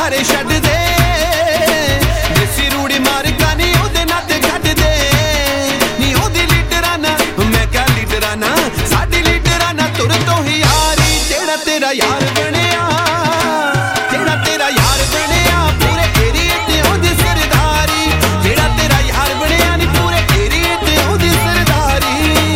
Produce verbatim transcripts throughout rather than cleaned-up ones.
ਸਾਰੇ ਛੱਡ ਦੇ ਦੇਸੀ ਰੂੜੀ ਮਾਰ ਕਾਨੀ ਉਹਦੇ ਨਾਲ ਤੇ ਕੱਢ ਦੇ ਨੀ ਉਹਦੀ ਲੀਡਰਾਨਾ ਮੈਂ ਕਿਹਾ ਲੀਡਰਾਨਾ ਸਾਡੀ ਲੀਡਰਾਨਾ ਤੁਰ ਤੋਂ ਹੀ ਯਾਰੀ ਜਿਹੜਾ ਤੇਰਾ ਯਾਰ ਬਣਿਆ ਜਿਹੜਾ ਤੇਰਾ ਯਾਰ ਬਣਿਆ ਪੂਰੇ ਏਰੀਏ ਤੇ ਉਹਦੀ ਸਰਦਾਰੀ ਜਿਹੜਾ ਤੇਰਾ ਯਾਰ ਬਣਿਆ ਨੀ ਪੂਰੇ ਏਰੀਏ ਤੇ ਉਹਦੀ ਸਰਦਾਰੀ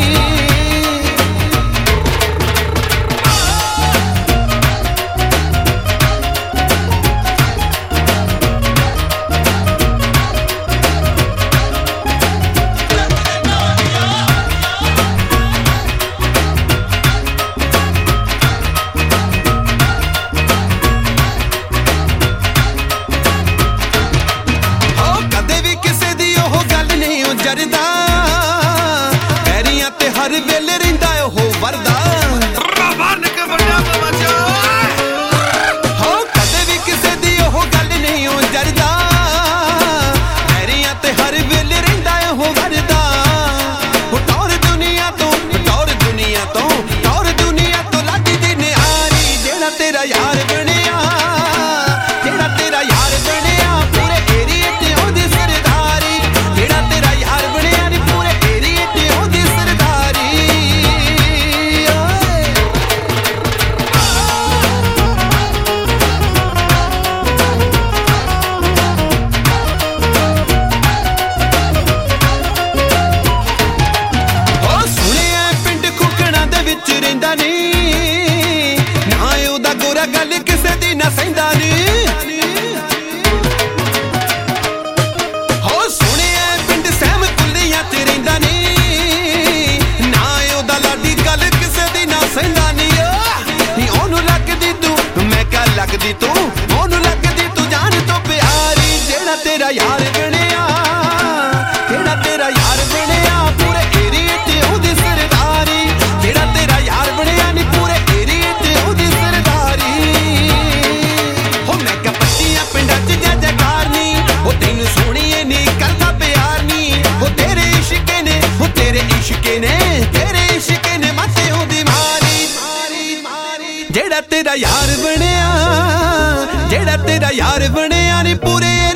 ਜਰਦਾ ਪੈਰੀਆਂ ਤੇ ਹਰ ਵੇਲੇ ਰਹਿੰਦਾ ਉਹ ਵਰਦਾ ਰਵਾਨ ਕੇ ਵੱਡਾ ਬਚਾ ਹੋ ਕਦੇ ਵੀ ਕਿਸੇ ਦੀ ਉਹ ਗੱਲ ਨਹੀਂ ਉਹ ਜਰਦਾ ਪੈਰੀਆਂ ਤੇ ਹਰ ਵੇਲੇ ਰਹਿੰਦਾ ਉਹ ਵਰਦਾ ਉਹ ਟੌਰ ਦੁਨੀਆ ਤੋਂ ਟੌਰ ਦੁਨੀਆ ਤੋਂ ਟੌਰ ਦੁਨੀਆ ਤੋਂ ਲਾਡੀ ਦੀ ਨਿਆਰੀ ਜਿਹੜਾ ਤੇਰਾ ਯਾਰ ਬਣਿਆ ਜਿਹੜਾ ਤੇਰਾ ਯਾਰ ਬਣਿਆ ਪੂਰੇ ਏਰੀਏ ਤੇ ਉਹਦੀ ਸਰਦਾਰੀ ਜਿਹੜਾ ਤੇਰਾ ਯਾਰ ਬਣਿਆ ਨੀ ਪੂਰੇ ਏਰੀਏ ਤੇ ਉਹਦੀ ਸਰਦਾਰੀ ਓ ਸੁਣਿਆ ਪਿੰਡ ਖੁਕਣਾ ਦੇ ਵਿੱਚ ਰਹਿੰਦਾ ਨੀ ਨਾ ਉਹਦਾ ਗੋਰਾ ਗੱਲ ਕਿਸੇ ਦੀ ਨਾ ਸਹਿੰਦਾ ਨੀ ਲੱਗਦੀ ਤੂੰ ਉਹਨੂੰ ਲੱਗਦੀ ਤੂੰ ਜਾਨ ਤੋਂ ਪਿਆਰੀ ਜਿਹੜਾ ਤੇਰਾ ਯਾਰ ਬਣਿਆ ਜਿਹੜਾ ਤੇਰਾ ਯਾਰ ਬਣਿਆ ਪੂਰੇ ਏਰੀਏ ਤੇ ਉਹਦੀ ਸਰਦਾਰੀ ਜਿਹੜਾ ਤੇਰਾ ਯਾਰ ਬਣਿਆ ਨੀ ਪੂਰੇ ਏਰੀਏ ਤੇ ਉਹਦੀ ਸਰਦਾਰੀ ਹੋ ਮੈਂ ਕਿਹਾ ਪੱਟੀਆਂ ਪਿੰਡਾਂ ਚ ਜੈ ਜੈਕਾਰ ਨੀ ਉਹ ਤੈਨੂੰ ਸੋਹਣੀਏ ਨੀ ਕਰਦਾ ਪਿਆਰ ਨੀ ਉਹ ਤੇਰੇ ਇਸ਼ਕੇ ਨੇ ਉਹ ਤੇਰੇ ਇਸ਼ਕੇ ਨੇ ਤੇਰੇ ਇਸ਼ਕੇ ਨੇ ਮਾਤੇ ਉਹਦੀ ਮਾਰੀ ਜਿਹੜਾ ਤੇਰਾ ਯਾਰ ਬਣਿਆ ਜਿਹੜਾ ਤੇਰਾ ਯਾਰ ਬਣਿਆ ਨੀ ਪੂਰੇ